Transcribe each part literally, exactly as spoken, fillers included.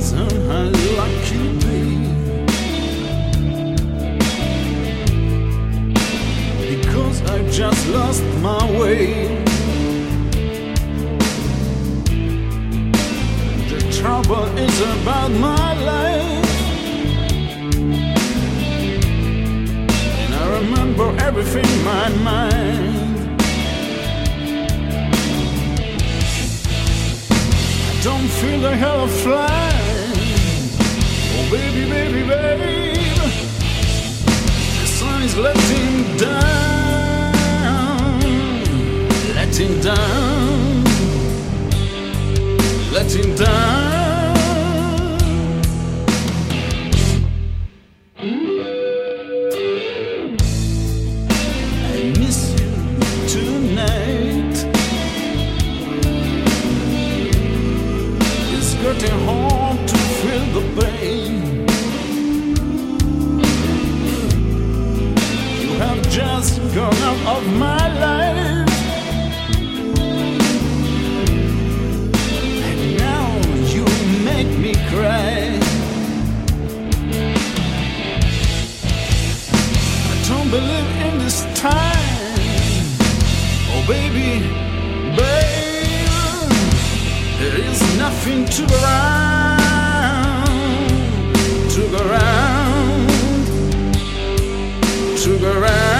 depends on how lucky you be. Because I've just lost my way. The trouble is about my life, and I remember everything in my mind. Don't feel the hell of flying. Oh baby, baby, baby, the sun is letting down, letting down, letting down. I miss you tonight. Getting hard to feel the pain. You have just gone out of my life, and now you make me cry. I don't believe in this time. Oh baby, baby, there is nothing to go round, to go round, to go round.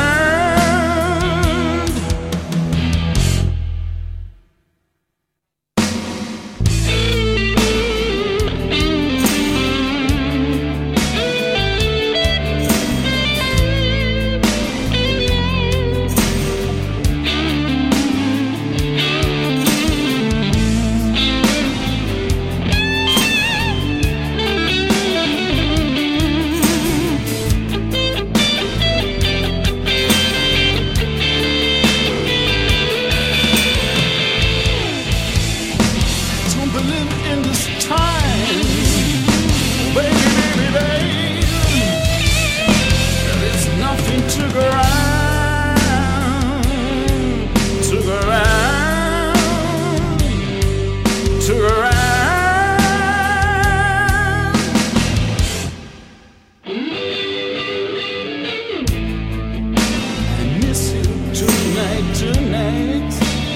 Tonight,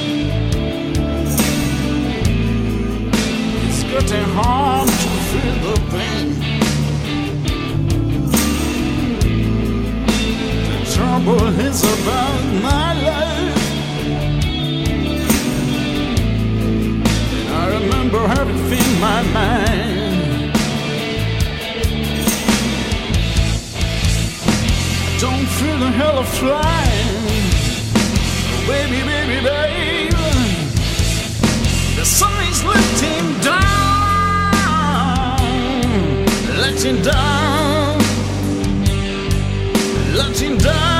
it's getting hard to feel the pain. The trouble is about my life, and I remember everything in my mind. I don't feel the hell of flying. Baby, baby, baby, the sun is letting down, letting down, letting down.